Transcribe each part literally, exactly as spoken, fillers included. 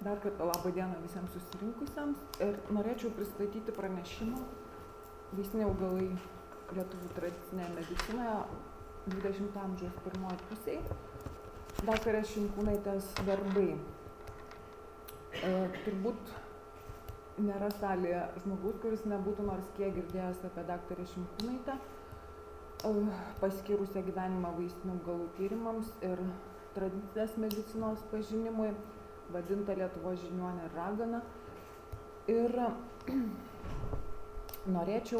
Dar kartą labą dieną visiems susirinkusiems ir norėčiau pristatyti pranešimą Vaistiniai augalai lietuvių tradicinėje medicinoje dvidešimto amžiaus pirmoje pusėje. Daktarės Šimkūnaitės darbai. E, turbūt nėra salėje žmogus, kuris nebūtų nors kiek girdėjęs apie daktarę Šimkūnaitę, e, paskyrusią gyvenimą vaistinių augalų tyrimams ir tradicinės medicinos pažinimui, vadinta Lietuvos žiniuonė ir ragana. Ir norėčiau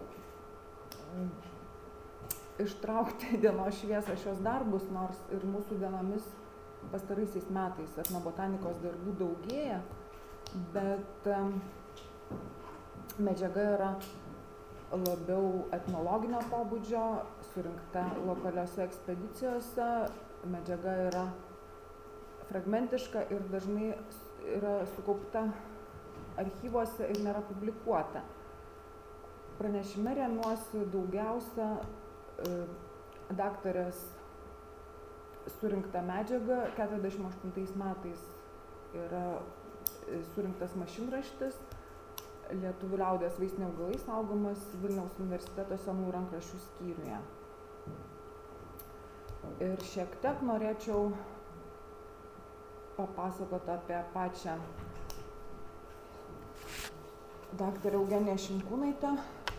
ištraukti dienos šviesą šios darbus, nors ir mūsų dienomis pastaraisiais metais etnobotanikos darbų daugėja, bet medžiaga yra labiau etnologinio pobūdžio, surinkta lokaliose ekspedicijose, medžiaga yra fragmentiška ir dažnai yra sukaupta archyvuose ir nėra publikuota. Pranešime remiuosi daugiausia e, daktarės surinkta medžiaga. keturiasdešimt aštuntais metais yra surinktas mašinraštis Lietuvių liaudies vaistiniai augalai saugomas Vilniaus universiteto senųjų rankraščių skyriuje. Ir šiek tiek norėčiau papasakoti apie pačią daktarę Eugeniją Šimkūnaitę,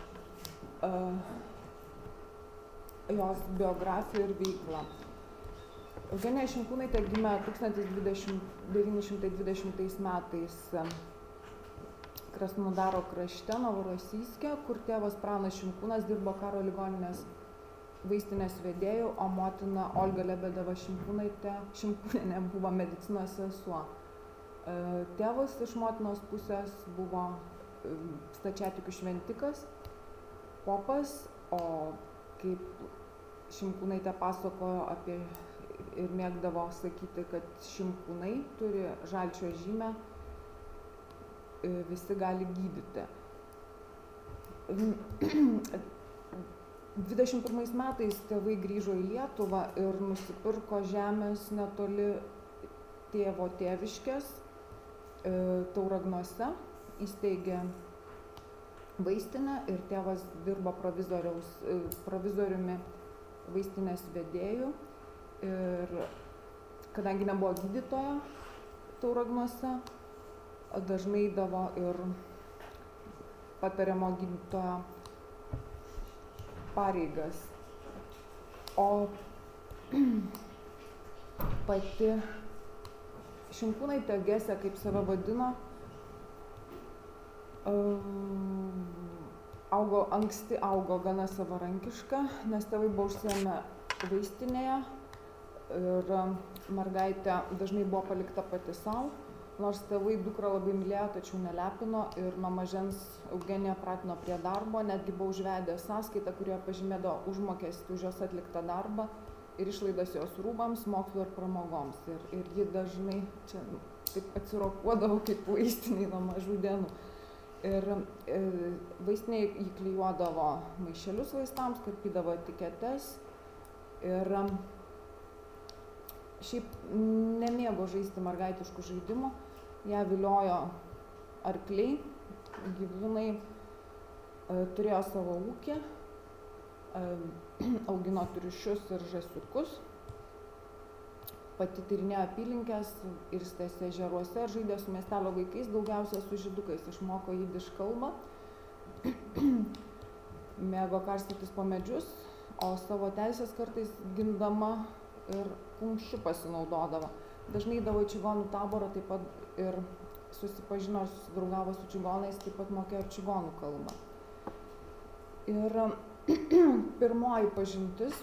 jos biografiją ir veiklą. Eugenija Šimkūnaitė gimė tūkstantis devyni šimtai dvidešimtais metais Krasnodaro krašte, Novorosijske, kur tėvas Pranas Šimkūnas dirbo karo ligoninės vaistinės vedėjų, o motina Olga Lebedeva Šimkūnaitė Šimkūnienė buvo medicinos sesuo. Tėvas iš motinos pusės buvo stačiatikių šventikas, popas, o kaip Šimkūnaitė pasakojo apie ir mėgdavo sakyti, kad Šimkūnai turi žalčio žymę, visi gali gydyti. dvidešimt pirmais metais tėvai grįžo į Lietuvą ir nusipirko žemės netoli tėvo tėviškės Tauragnuose, įsteigė vaistinę ir tėvas dirbo provizoriumi vaistinės vedėjų. Ir kadangi nebuvo gydytojo Tauragnuose, dažnai eidavo ir patariamo gydytojo pareigas. O pati Šimkūnaitė Gesė, kaip save vadino, augo, anksti augo gana savarankiška, nes tėvai buvo užsiėmę vaistinėje ir mergaitė dažnai buvo palikta pati savo. Nors tėvai dukrą labai mylėjo, tačiau nelepino ir nuo mažens Eugenija pratino prie darbo, netgi buvo užvedę sąskaitą, kurioje pažymėdavo užmokestį už jos atliktą darbą ir išlaidas jos rūbams, mokslo ir pramogoms. Ir, ir ji dažnai čia taip atsirokuodavo kaip vaistiniai nuo mažų dienų. Ir e, vaistiniai jį klijuodavo maišelius vaistams, karpydavo etiketes ir šiaip nemėgo žaisti mergaitiškų žaidimų. Ją viliojo arkliai, gyvūnai, e, turėjo savo ūkį, e, augino triušius ir žąsiukus, pati tyrinėjo apylinkes ir stėsi ežeruose ir žaidė su miestelio vaikais, daugiausia su žydukais, išmoko jidiš kalbą, mėgo karstytis po medžius, o savo teisės kartais gindama ir kumščiu pasinaudodavo. Dažnai eidavo į čigonų taborą, taip pat ir susipažino ir susidraugavo su čigonais, taip pat mokėjo ir čigonų kalbą. Ir pirmoji pažintis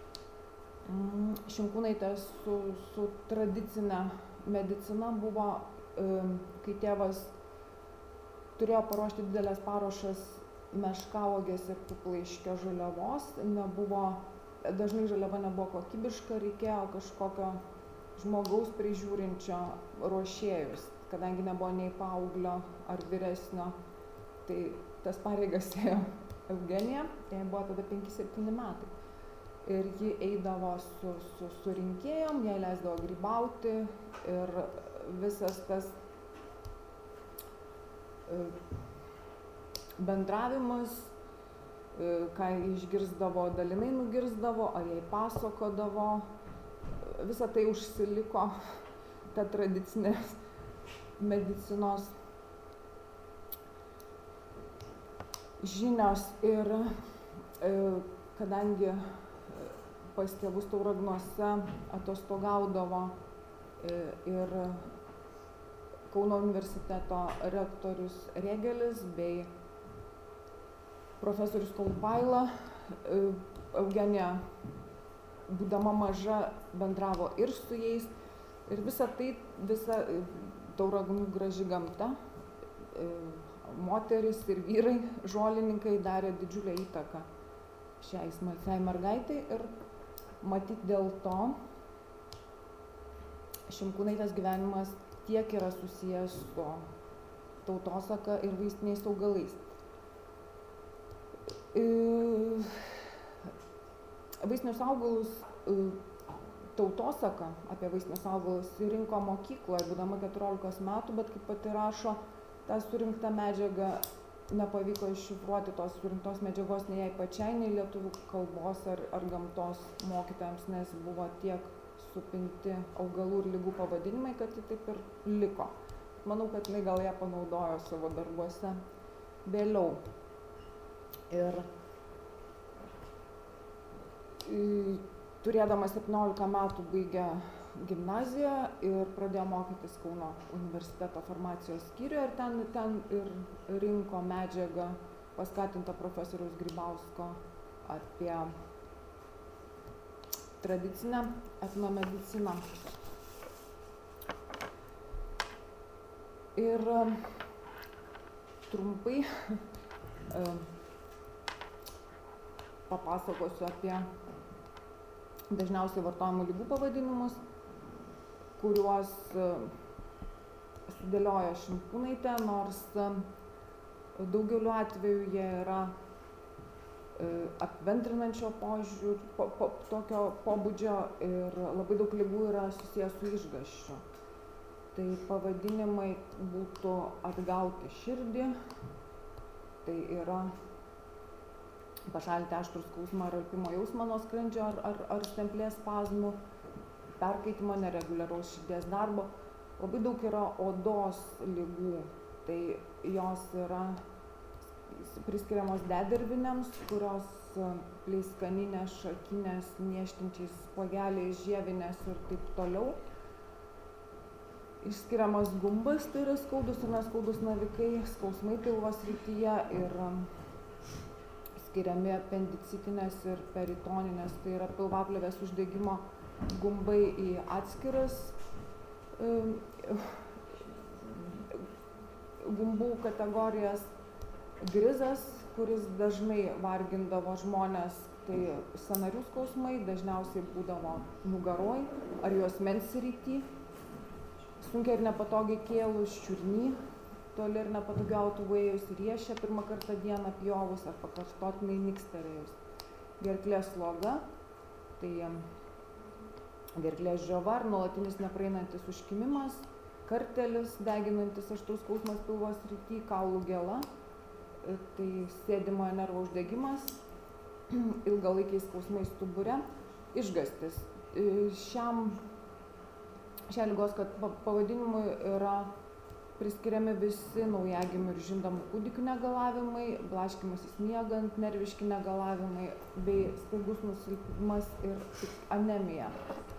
Šimkūnaitės su, su tradicinė medicina buvo, kai tėvas turėjo paruošti didelės paruošas meškauogės ir puplaiškio žaliavos, nebuvo, dažnai žaliava nebuvo kokybiška, reikėjo kažkokio žmogaus prižiūrinčio ruošėjus, kadangi nebuvo nei paauglio ar vyresnio, tai tas pareigas ėjo Eugenija, jai buvo tada penki septyni metai. Ir ji eidavo su, su, su rinkėjom, jai leisdavo grybauti ir visas tas bendravimas, ką išgirsdavo, dalinai nugirsdavo, ar jai pasakodavo. Visa tai užsiliko, ta tradicinė medicinos žinios. Ir kadangi pas tėvus Tauragnuose atostogaudavo ir Kauno universiteto rektorius Rėgelis bei profesorius Kolubaila, Eugenija, būdama maža, bendravo ir su jais. Ir visa tai, visa Tauragnų graži gamta, moteris ir vyrai, žolininkai darė didžiulę įtaką šiai smalsiai mergaitai. Ir matyt dėl to Šimkūnaitės gyvenimas tiek yra susijęs su tautosaka ir vaistiniais augalais. Vaistinius augalus, tautosaka apie vaistinius augalus rinko mokykloje, būdama keturiolikos metų, bet kaip pati rašo, tą surinktą medžiagą nepavyko iššifruoti tos surinktos medžiagos nei jai pačiai, nei lietuvių kalbos ar, ar gamtos mokytojams, nes buvo tiek supinti augalų ir lygų pavadinimai, kad ji taip ir liko. Manau, kad jinai gal ją panaudojo savo darbuose vėliau. Ir turėdama septyniolika metų baigė gimnaziją ir pradėjo mokytis Kauno universiteto farmacijos skyriuje, ir ten, ten ir rinko medžiagą, paskatinta profesoriaus Grybausko, apie tradicinę etnomediciną. Ir trumpai papasakosiu apie dažniausiai vartojamų ligų pavadinimus, kuriuos sudėliojo Šimkūnaitė, nors daugeliu atveju jie yra apibendrinančio požiūrio, po, po, tokio pobūdžio, ir labai daug ligų yra susijęs su išgąsčiu. Tai pavadinimai būtų atgauti širdį, tai yra pašalinti aštrų skausmą ar alpimo jausmą nuo skrandžio ar, ar, ar stemplės spazmų, perkaitimo, nereguliaraus širdies darbo. Labai daug yra odos ligų, tai jos yra priskiriamos dedervinėms, kurios pleiskaninės, šakinės, niežtinčiais spuogeliais, žievinės ir taip toliau. Išskiriamas gumbas, tai yra skaudus ir neskaudus navikai, skausmai pilvo srityje, ir skiriami apendicitinės ir peritoninės, tai yra pilvaplėvės uždegimo gumbai į atskiras gumbų kategorijas. Grizas, kuris dažnai vargindavo žmonės, tai sąnarių skausmai, dažniausiai būdavo nugaroj ar juosmens srity, sunkiai ir nepatogiai kėlus, čiurny, toli ir nepatogiai autuvų ėjus, riešę pirmą kartą dieną pjovus ar pakartotinai niksterėjus. Gerklės sloga, tai gerklės žiova ar nuolatinis nepraeinantis užkimimas, kartelis, deginantis aštrus skausmas pilvo srity, kaulų gėla, tai sėdimojo nervo uždegimas, ilgalaikiai skausmai stubure, išgąstis. Šiam, šią ligos pavadinimui yra priskiriami visi naujagimių ir žindomų kūdikių negalavimai, blaškymasis miegant, nerviški negalavimai bei staigus nusilpimas ir anemija.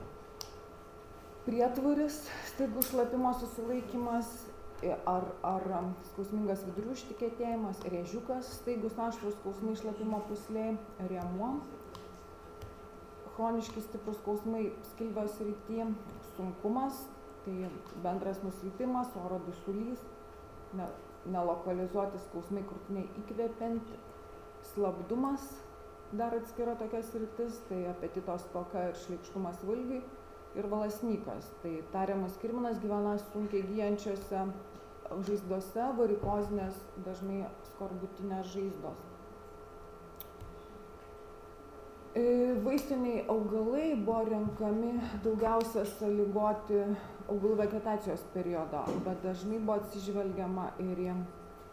Prietvaris, staigus šlapimo susilaikymas ar, ar skausmingas vidurių užtikėtėjimas, rėžiukas, staigus aštrūs skausmai šlapimo pūslėj, rėmuo, chroniški stiprūs skausmai skilvio srity, sunkumas, tai bendras nusilpimas, oro dusulys, ne, nelokalizuoti skausmai krūtinėj įkvepiant, slapdumas, dar atskira tokia sritis, tai apetito stoka ir šleikštumas valgiui, ir valasnykas, tai tariamas kirminas gyvena sunkiai gyjančiose žaizdose, varikozinės, dažnai skorbutinės žaizdos. Vaistiniai augalai buvo renkami daugiausia sąlygoti augalų vegetacijos periodo, bet dažnai buvo atsižvelgiama ir į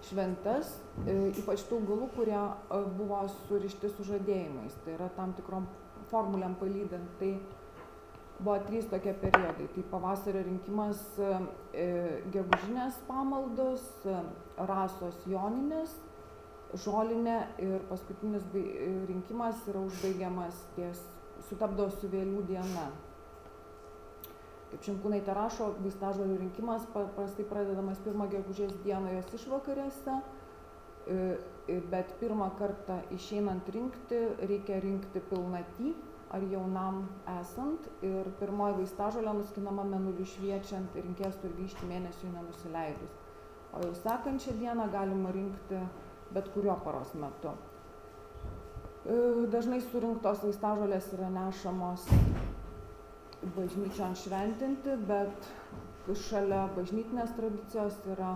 šventes, ypač tų augalų, kurie buvo surišti su žadėjimais, tai yra tam tikrom formulėm palydint. Tai buvo trys tokie periodai. Tai pavasario rinkimas, gegužinės pamaldos, rasos joninės, žolinė ir paskutinis rinkimas yra užbaigiamas ties, sutapdavo su vėlių diena. Kaip Šimkūnaitė rašo, vaistažolių rinkimas paprastai pradedamas pirmą gegužės dieną jos išvakarėse, bet pirmą kartą išeinant rinkti, reikia rinkti pilnatį ar jaunam esant, ir pirmoji vaistažolė nuskinama mėnuliui šviečiant, rinkėjas turi grįžti mėnesiui nenusileidus. O jau sekančią dieną galima rinkti bet kuriuo paros metu. Dažnai surinktos vaistažolės yra nešamos bažnyčion šventinti, bet šalia bažnytinės tradicijos yra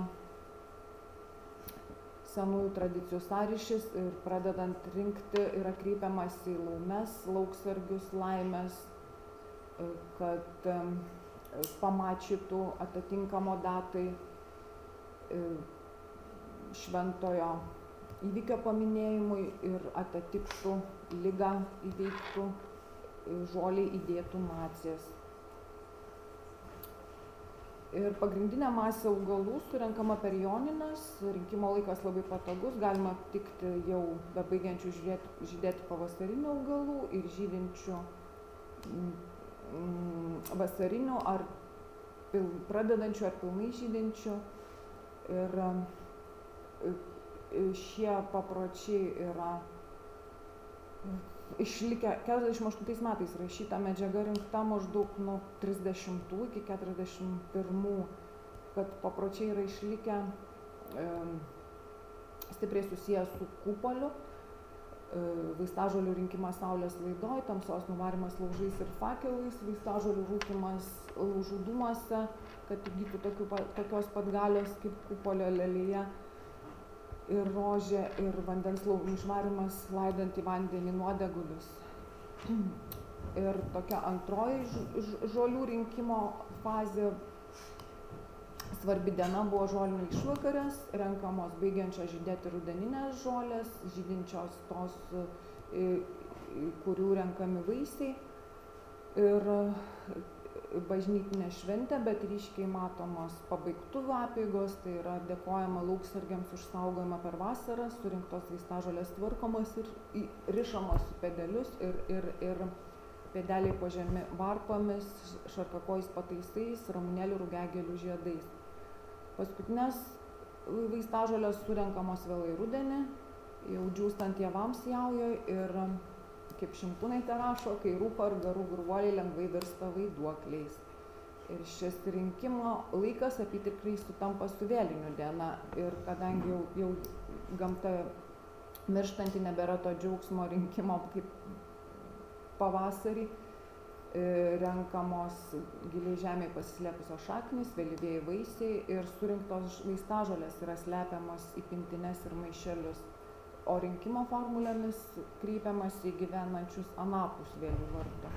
senųjų tradicijų sąryšis ir pradedant rinkti yra kreipiamas į laumes, lauksargius, laimės, kad pamačytų atitinkamo datai šventojo įvykio paminėjimui ir atitiktų ligą įveiktų žoliai įdėtų macijas. Ir pagrindinė masė augalų surenkama per jonines, rinkimo laikas labai patogus, galima aptikti jau bebaigiančių žydėti pavasarinių augalų ir žydinčių vasarinių ar pradedančių ar pilnai žydinčių. Ir šie papročiai yra išlikę. Keturiasdešimt aštuntais metais rašyta medžiaga rinkta maždaug nuo trisdešimtų iki keturiasdešimt pirmų, kad papročiai yra išlikę e, stipriai susijęs su kupoliu, e, vaistažolių rinkimas saulės laidoj, tamsos nuvarimas laužais ir fakelais, vaistažolių rūkymas laužų dūmuose, kad įgytų tokių, tokios pat galios kaip kupolio lelija, ir rožė, ir vandens laužų išvarimas laidant į vandenį nuodegulius. Ir tokia antroji žolių rinkimo fazė, svarbi diena buvo žolinių išvakarės, renkamos baigiančios žydėti rudeninės žolės, žydinčios tos, kurių renkami vaisiai. Ir bažnytinė šventė, bet ryškiai matomos pabaigtuvių apeigos, tai yra dėkojama lauksargiams už saugojimą per vasarą, surinktos vaistažolės tvarkomos ir rišamos į pedelius ir, ir, ir pedeliai pažemi varpomis, šarkakojais pataisais, ramunėlių rugiagėlių žiedais. Paskutinės vaistažolės surenkamos vėlai rudenį, jau džiūstant javams jaujoj, ir kaip Šimkūnaitė rašo, kai rūko ir garų gurvuoliai lengvai virsta vaiduokliais. Ir šis rinkimo laikas apytikriai sutampa su vėlinių diena. Ir kadangi jau, jau gamta mirštanti, nebėra to džiaugsmo rinkimo kaip pavasarį, renkamos giliai žemėje pasislėpusios šaknys, vėlyvieji vaisiai ir surinktos vaistažolės yra slepiamos į pintines ir maišelius. O rinkimo formulėmis kreipiamas į gyvenančius anapus vėlių vardo.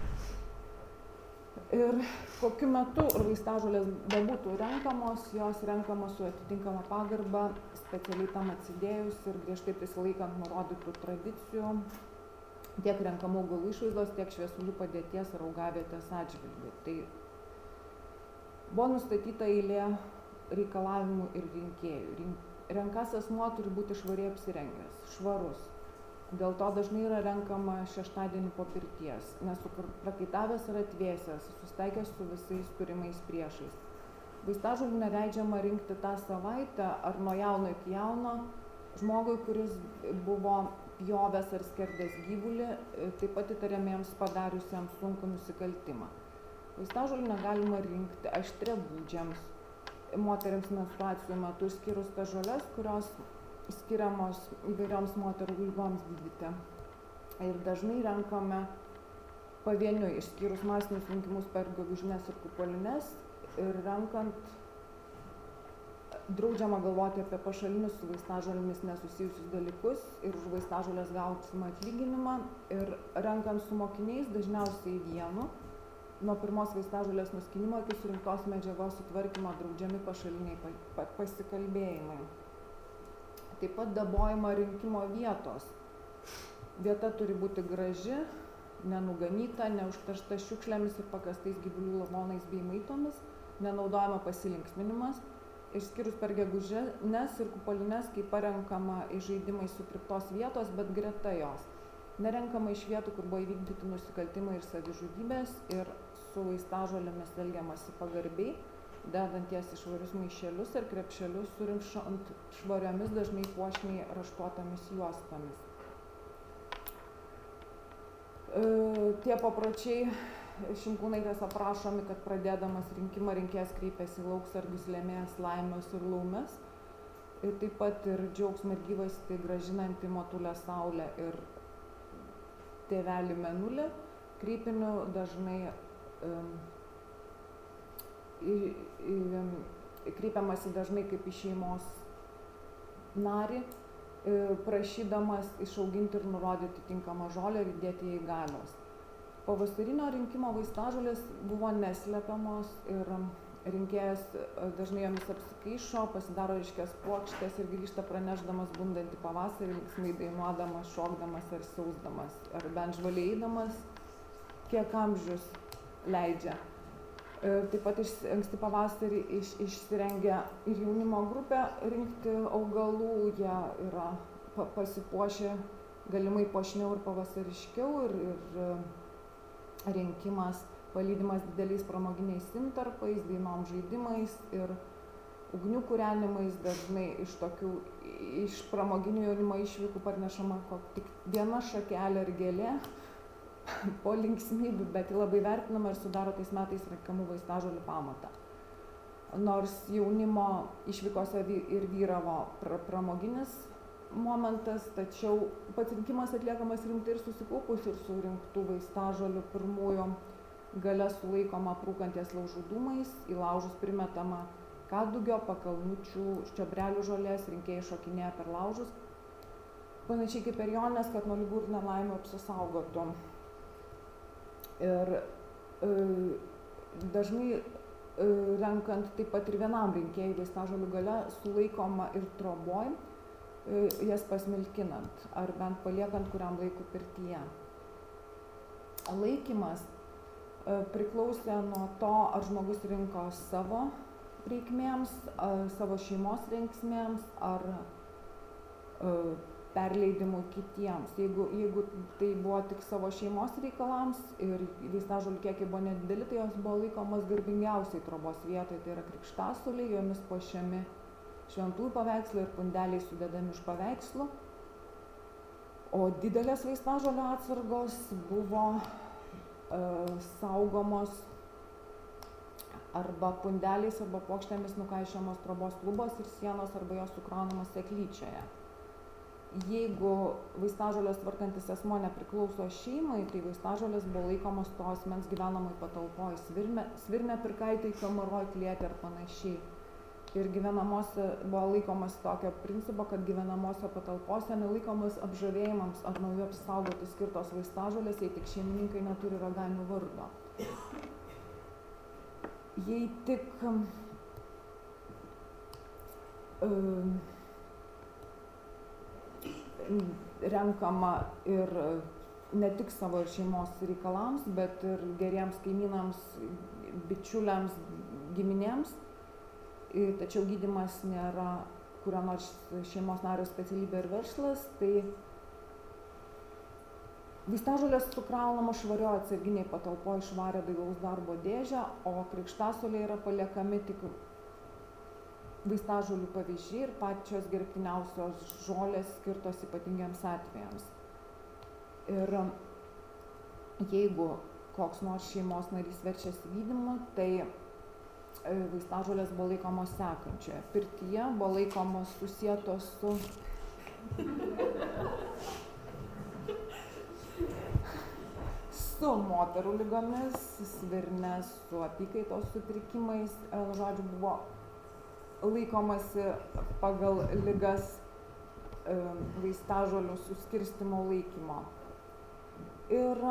Ir kokiu metu vaistažolės bebūtų renkamos, jos renkamos su atitinkama pagarba, specialiai tam atsidėjus ir griežtai prisilaikant nurodytų tradicijų, tiek renkamų augalų išvaizdos, tiek šviesulių padėties ar augavietės atžvilgių. Tai buvo nustatyta eilė reikalavimų ir rinkėjų. Renkas asmuo turi būti švariai apsirengęs, švarus. Dėl to dažnai yra renkama šeštadienį po pirties, nes prakaitavęs ir atvėsęs, susitaikęs su visais turimais priešais. Vaistažolių neleidžiama rinkti tą savaitę ar nuo jauno iki jauno žmogui, kuris buvo pjovęs ar skerdęs gyvulį, taip pat įtariamiems padariusiems sunkų nusikaltimą. Vaistažolių negalima rinkti aštriabūdžiams, moteriams menstruacijų metu, išskyrus tas žoles, kurios skiriamos įvairioms moterų ligoms gydyti. Ir dažnai renkame pavieniui, išskyrus masinius rinkimus per gegužines ir kupolines, ir renkant draudžiama galvoti apie pašalinius su vaistažolėmis nesusijusius dalykus ir už vaistažolės gausimą atlyginimą. Ir renkant su mokiniais, dažniausiai vienu, nuo pirmos vaistažolės nuskynimo iki surinktos medžiagos sutvarkymo draudžiami pašaliniai pasikalbėjimai. Taip pat dabojama rinkimo vietos. Vieta turi būti graži, nenuganyta, neužteršta šiukšlėmis ir pakastais gyvulių lavonais bei maitomis, nenaudojama pasilinksminimas, išskyrus per gegužines ir kupolines, kai parenkama iš žaidimai sukirptos vietos, bet greta jos. Nerenkama iš vietų, kur buvo įvykdyti nusikaltimai ir savižudybės, ir su vaistažolėmis elgiamasi pagarbiai, dedant jas į švarius maišelius ir krepšelius, surišant švariomis, dažnai puošniai raštuotomis juostomis. E, tie papročiai Šimkūnaitės aprašomi, kad pradėdamas rinkimą rinkėjas kreipėsi į lauksargius, lėmėjas, laimės ir laumes. Ir taip pat ir džiaugsmą ir gyvastį grąžinantį motulę saulę ir tėvelį Mėnulį. Kreipiniu dažnai um, į, į, kreipiamasi dažnai kaip į šeimos narį, prašydamas išauginti ir nurodyti tinkamą žolę ir įdėti ją į galios. Pavasarinio rinkimo vaistažolės buvo neslepiamos ir rinkėjas dažnai jomis apsikaišo, pasidaro ryškias puokštes ir grįžta pranešdamas bundantį pavasarį, linksmai dainuodamas, šokdamas ar siausdamas, ar bent žvaliai eidamas, kiek amžius leidžia. Taip pat iš, anksti pavasarį iš, išsirengia ir jaunimo grupė rinkti augalų, jie yra pa, pasipuošę galimai puošniau ir pavasariškiau ir, ir rinkimas palydimas dideliais pramoginiais intarpais, dainom žaidimais ir ugnių kūrenimais, dažnai iš tokių, iš pramoginių jaunimo išvykų parnešama tik viena šakelė ar gėlė po linksmybių, bet ji labai vertinama ir sudaro tais metais renkamų vaistažolių pamatą. Nors jaunimo išvykose ir vyravo pra, pramoginis momentas, tačiau pats rinkimas atliekamas rimtai ir susikaupus ir surinktų vaistažolių pirmųjų gale sulaikoma prūkanties laužų dūmais, į laužus primetama kadugio, pakalnučių, ščiobrelių žolės, rinkėjai šokinėja per laužus, panašiai kaip per jonines, kad nuo ligų ir nelaimių apsisaugotų. Ir e, dažnai e, renkant taip pat ir vienam rinkėjui vaistažolių gale sulaikoma ir troboj, jas pasmilkinant ar bent paliekant kuriam laikui pirtyje. Laikymas priklausė nuo to, ar žmogus rinko savo reikmėms, savo šeimos reikmėms, ar perleidimui kitiems. Jeigu, jeigu tai buvo tik savo šeimos reikalams ir vaistažolių kiekiai buvo nedideli, tai jos buvo laikomas garbingiausiai trobos vietoje, tai yra krikštasuoliai, jomis puošiami šventųjų paveikslai ir pundeliai sudedami iš paveikslų. O didelės vaistažolių atsargos buvo e, saugomos arba pundeliais, arba puokštėmis nukaišiamos trobos lubos ir sienos, arba jos sukraunamos seklyčioje. Jeigu vaistažolės tvarkantis asmuo nepriklauso šeimai, tai vaistažolės buvo laikomos to asmens gyvenamai patalpoj, svirne, svirne pirkaitai, kamaroj, klietė ir panašiai. Ir gyvenamose buvo laikomas tokio principo, kad gyvenamose patalpose nelaikomas apžavėjimams ar naujų apsaugoti skirtos vaistažolės, jei tik šeimininkai neturi raganių vardo. Jei tik um, renkama ir ne tik savo šeimos reikalams, bet ir geriems kaimynams, bičiuliams, giminėms, tačiau gydymas nėra kurio nors šeimos nario specialybė ir verslas, tai vaistažolės sukraunama švarioje atsarginiai patalpoje švarią dailaus darbo dėžę, o krikštasuoliai yra paliekami tik vaistažolių pavyzdžiai ir pačios gerbtiniausios žolės skirtos ypatingiems atvejams. Ir jeigu koks nors šeimos narys verčiasi gydymu, tai vaistažolės buvo laikomos sekančioje. Pirtyje buvo laikomos susietos su su moterų ligomis, svirne, su apykaitos sutrikimais, žodžiu, buvo laikomasi pagal ligas vaistažolių suskirstimo laikymo. Ir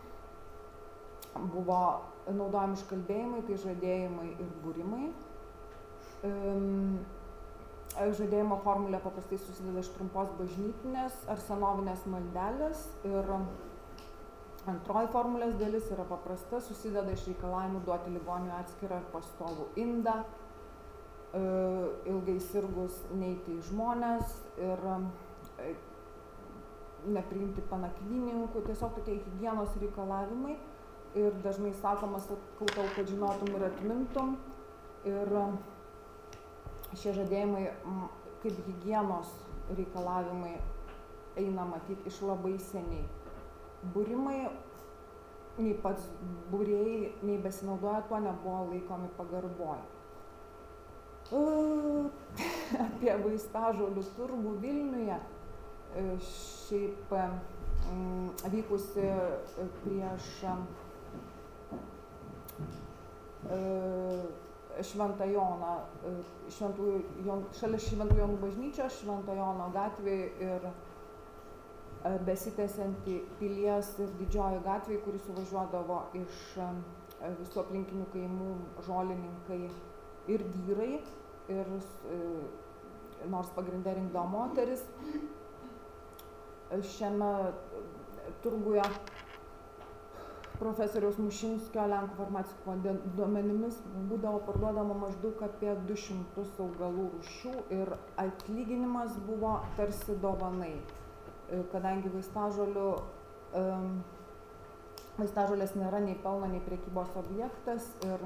buvo naudojami užkalbėjimai, tai žadėjimai ir būrimai. Žadėjimo formulė paprastai susideda iš trumpos bažnytinės ar senovinės maldelės ir antroji formulės dalis yra paprasta, susideda iš reikalavimų duoti ligoniui atskirą ir pastovų indą, ilgai sirgus neiti į žmones ir nepriimti panakvynininkų, tiesiog tokie higienos reikalavimai ir dažnai sakoma, sakau tau, kad žinotum ir atmintum ir šie žadėjimai kaip higienos reikalavimai eina matyti iš labai seniai. Būrimai, nei pats būrėjai, nei besinaudoja tuo nebuvo laikomi pagarboj. Apie vaistažolių turgų Vilniuje, šiaip vykusi prieš Šventą Joną, šalia Šventų Jonų bažnyčios, Švento Jono gatvėje ir besitęsianti Pilies ir Didžioji gatvėje, kuri suvažiuodavo iš visų aplinkinių kaimų žolininkai ir vyrai, ir nors pagrinde rinkdavo moteris. Šiame turguje profesoriaus Mušinskio Lenkų farmaciko duomenimis būdavo parduodama maždaug apie du šimtus augalų rūšių ir atlyginimas buvo tarsi dovanai, kadangi vaistažolių, vaistažolės nėra nei pelno, nei prekybos objektas ir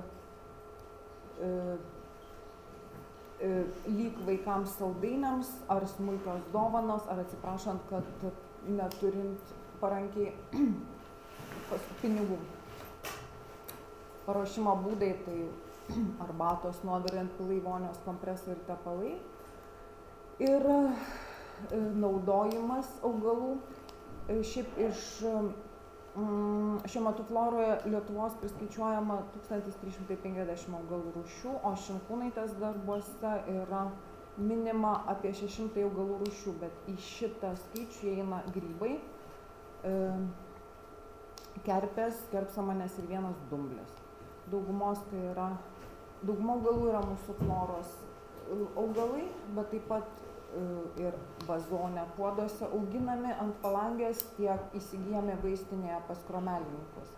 lyg vaikams saldainiams ar smulkios dovanos, ar atsiprašant, kad neturint parankiai pinigų. Paruošimo būdai tai arbatos, nuoviriant pilai, vonios, kompresai ir tepalai. Ir naudojimas augalų. Šiaip iš šiuo metu floroje Lietuvos priskaičiuojama tūkstantis trys šimtai penkiasdešimt augalų rūšių, o Šimkūnaitės darbuose yra minima apie šeši šimtai augalų rūšių, bet į šitą skaičių įeina grybai, kerpės, kerpsamanės ir vienas dumblis. Daugumos tai yra, dauguma augalų yra mūsų floros augalai, bet taip pat ir vazone puoduose auginami ant palangės, tiek įsigyjami vaistinėje pas kromelininkus.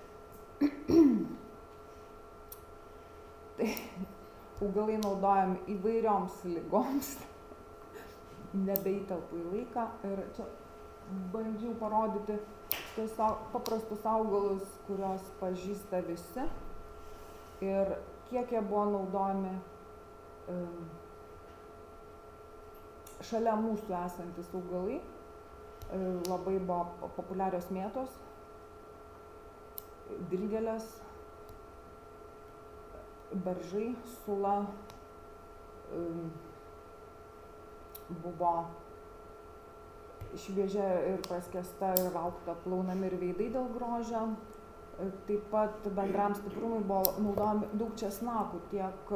Tai augalai naudojami įvairioms ligoms, nebeįtelpu į laiką ir čia bandžiau parodyti tiesiog paprastus augalus, kurios pažįsta visi ir kiek jie buvo naudojami um, šalia mūsų esantis augalai. Labai buvo populiarios mėtos, dilgėlės, beržai, sula, um, buvo šviežia ir praskesta ir raukta plaunami ir veidai dėl grožio. Taip pat bendram stiprumui buvo naudojami daug česnakų, tiek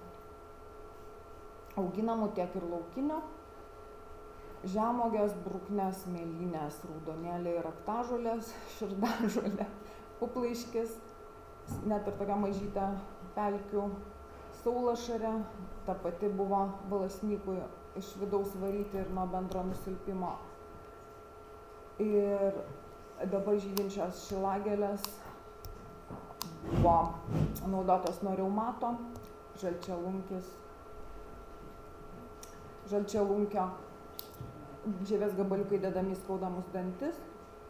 auginamų, tiek ir laukinio. Žemuogės, bruknės, mėlynės, raudonėliai, raktažolės, širdažolė, puplaiškis, net ir tokia mažytė pelkių saulašarė, ta pati buvo valasnykui iš vidaus varyti ir nuo bendro nusilpimo. Ir dabar žydinčios šilagėlės buvo naudotos nuo reumato, žalčialunkis, žalčialunkio, žievės gabaliukai dedami į skaudamus dantis.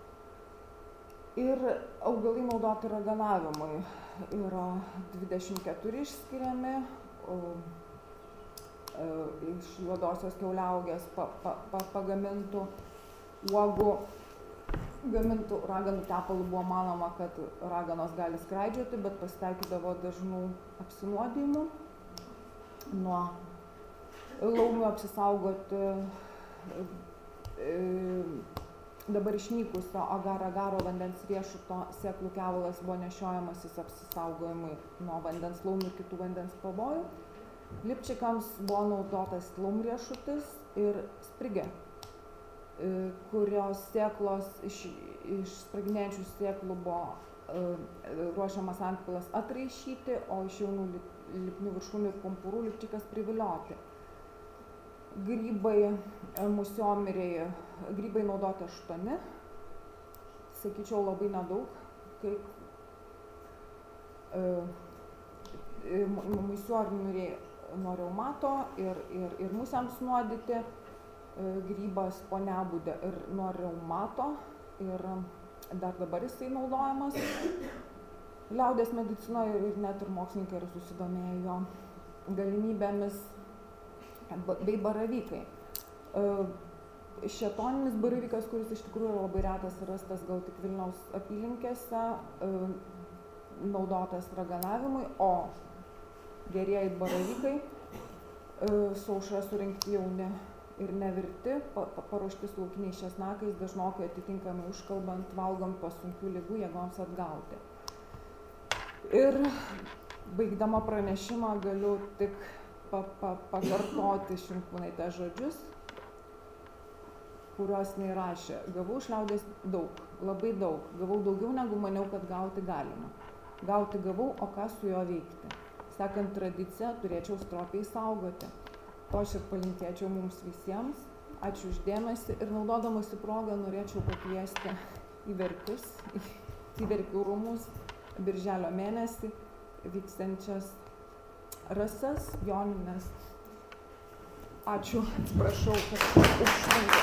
Ir augalai naudoti raganavimui yra dvidešimt keturi išskiriami, o, e, iš juodosios kiauliaugės pa, pa, pa, pagamintų uogų gamintų raganų tepalų buvo manoma, kad raganos gali skraidžioti, bet pasitaikydavo dažnų apsinuodijimų. Nuo laumių apsisaugoti e, dabar išnykusio agar-agaro vandens riešuto sėklų kevalas buvo nešiojamasis apsisaugojimui nuo vandens laumių ir kitų vandens pavojų. Lipčikams buvo naudotas laumriešutis ir sprigė, kurios sėklos iš, iš sproginėjančių sėklų buvo uh, ruošiamas antpilas atraišyti, o iš jaunų lipnių viršūnių ir pumpurų lipčikas privilioti. Grybai musiomiriai, grybai naudoti aštuoni, sakyčiau labai nedaug, kaip e, musiomiriai nuo reumato ir, ir, ir musėms nuodyti, e, grybas poniabudė ir nuo reumato ir dar dabar jisai naudojamas. Liaudies medicinoje ir net ir mokslininkai yra susidomėję jo galimybėmis, bei baravykai. Šėtoninis baravykas, kuris iš tikrųjų yra labai retas, rastas gal tik Vilniaus apylinkėse, naudotas raganavimui, o gerieji baravykai su aušra surinkti jauni ir nevirti, paruošti su laukiniais česnakais, dažnokai atitinkamai užkalbant, valgant po sunkių ligų jėgoms atgauti. Ir baigdama pranešimą galiu tik pa, pa, pakartoti Šimkūnaitės žodžius, kuriuos jinai rašė. Gavau iš liaudies daug, labai daug. Gavau daugiau, negu maniau, kad gauti galima. Gauti gavau, o ką su juo veikti? Sekant tradiciją, turėčiau stropiai saugoti. To aš ir palinkėčiau mums visiems. Ačiū uždėmesi ir naudodamasi progą norėčiau pakviesti į Verkius, į Verkių rūmus birželio mėnesį vykstančias rasas, jonines. Ačiū, atsiprašau, kad užtrunka.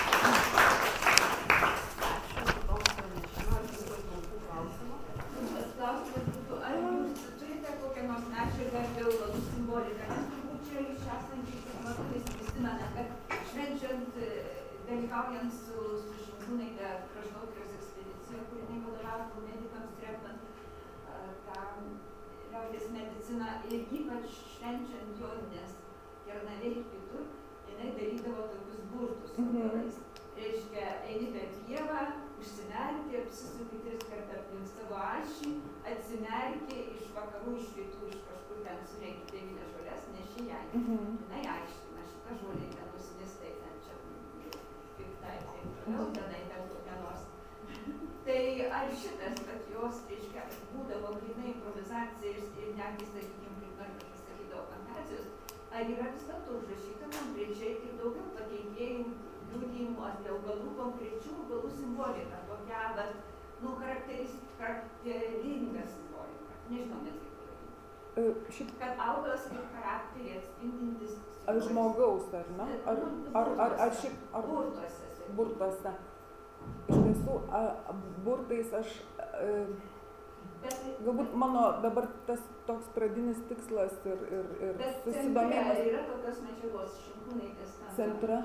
Klausimas būtų, ar jūs turite kokią nors medžiagą apie augalų simboliką? Nes turbūt čia iš esančiais matulės prisimena, kad švenčiant, dalyvaujant su, su Šimkūnaite kraštotyrės ekspedicija, kur jinai vadovavo medikams renkant tą liaudies mediciną ir ypač švenčiant jonines Kernavėj ir kitur, jinai darydavo tokius burtus su augalais. Reiškia, eini per pievą, užsimerki, apsisuki tris kartą aplink savo ašį, atsimerki iš vakarų, iš rytų, iš kažkur ten surenki devynias žoles, neši jai. Jinai aiškina, šita žolė ten nusinistai, ten čia piktai, taip toliau, tenai ten kokia nors. Tai ar šitas, kad jos, reiškia, būdavo grynai improvizacija ir netgi, sakykime, kaip Norbertas sakydavo, fantazijos, ar yra vis dėlto užrašyta konkrečiai ir daugiau pateikėjų liudijimų apie augalų, konkrečių augalų simboliką, tokia, bet, nu, charakteringa simbolika. Nežinau, net kaip pavadinti. Šit... Kad augalas kaip charakterį atspindintis... Ar žmogaus, ar ne? Ar, ar, ar, ar šiaip... Ar... Burtuose. Burtuose. Iš tiesų, burtais aš... Bet, galbūt mano dabar tas toks pradinis tikslas ir, ir, ir susidomėjimas... Bet yra tokios medžiagos Šimkūnaitės tam... Centre.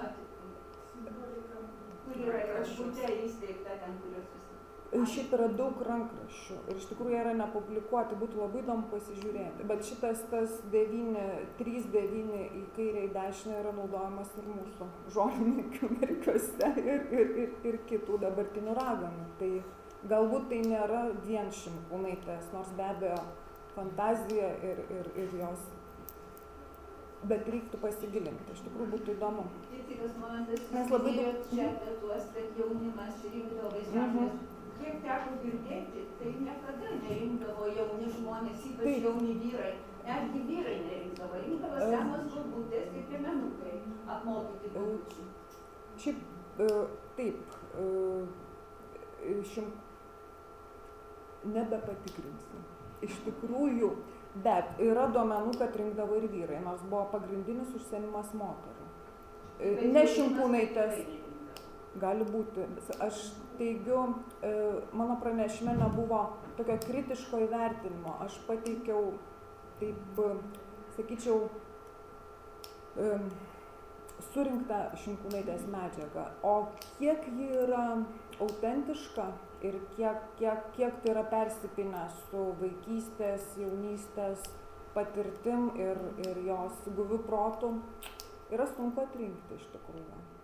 Kur yra kažkokia įsteigta ten, kurios vis... Šiaip yra daug rankraščių ir iš tikrųjų yra nepublikuoti, būtų labai įdomu pasižiūrėti. Bet šitas tas devyni, trys devyni į kairę į dešinę yra naudojamas ir mūsų žolininkių Verkiuose ir, ir, ir, ir kitų dabartinių raganų. Tai galbūt tai nėra vien Šimkūnaitės, nors be abejo fantazija ir, ir, ir jos. Bet reiktų pasigilinti, iš tikrųjų būtų įdomu. Kitas momentas, mes labai daug... čia apie tuos, kad jaunimas rinkdavo vaizdavimus. Kiek teko girdėti, tai niekada nerinkdavo jauni žmonės, ypač taip. Jauni vyrai. Netgi vyrai nerinkdavo, rinkdavo senos galbutės, kaip piemenukai, apmokyti galbučių. Šiaip, taip, šim... nebepatikrinsiu. Iš tikrųjų, bet yra duomenų, kad rinkdavo ir vyrai, nors buvo pagrindinis užsiėmimas moterų. Ne Šimkūnaitės. Gali būti. Aš teigiu, mano pranešime nebuvo tokio kritiško įvertinimo. Aš pateikiau, taip, sakyčiau, surinktą Šimkūnaitės medžiagą. O kiek ji yra autentiška ir kiek, kiek, kiek tai yra persipinę su vaikystės, jaunystės patirtim ir, ir jos guviu protu, yra sunku atrinkti iš tikrųjų.